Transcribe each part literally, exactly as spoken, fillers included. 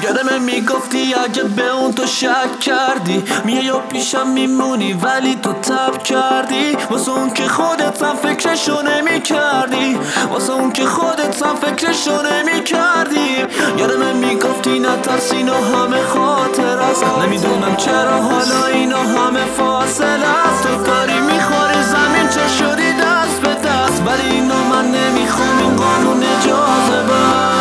یادمه میگفتی اگه به اون تو شک کردی میای و پیشم میمونی ولی تو تب کردی واسه اون که خودت هم فکرشو نمی کردی واسه اون که خودت هم فکرشو نمی کردی یادمه میگفتی نترس اینا همه خاطر است نمیدونم چرا حالا اینا همه فاصله است تو کاری میخوری زمین چه شدی دست به دست ولی اینا من نمیخوام این قانون اجازه بس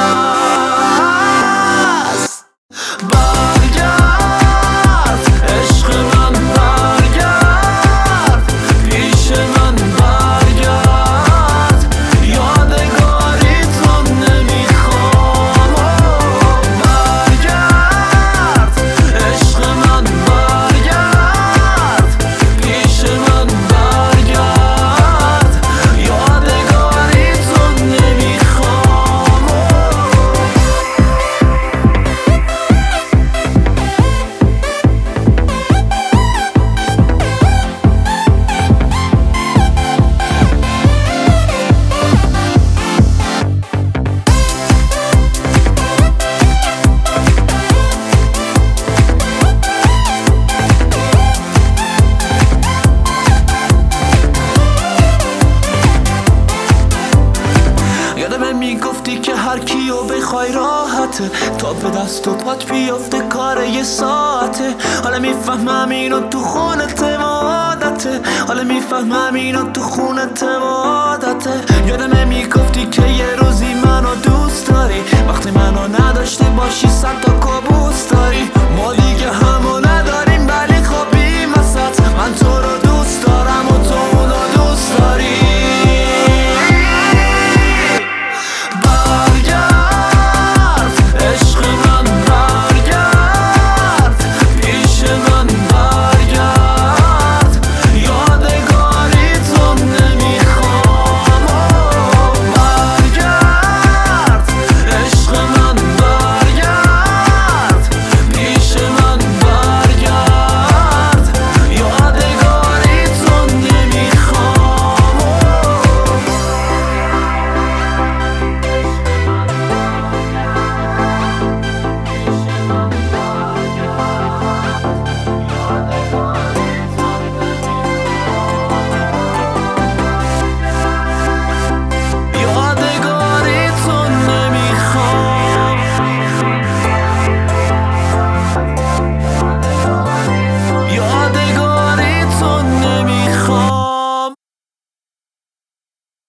میگفتی که هر کیو بخوای راحته تا به دست و پات بیافته کار یه ساعته حالا میفهمم اینو تو خونت و عادته حالا میفهمم اینو تو خونت و عادته یادمه میگفتی که یه روزی منو دوست داری وقتی منو نداشته باشی صد تا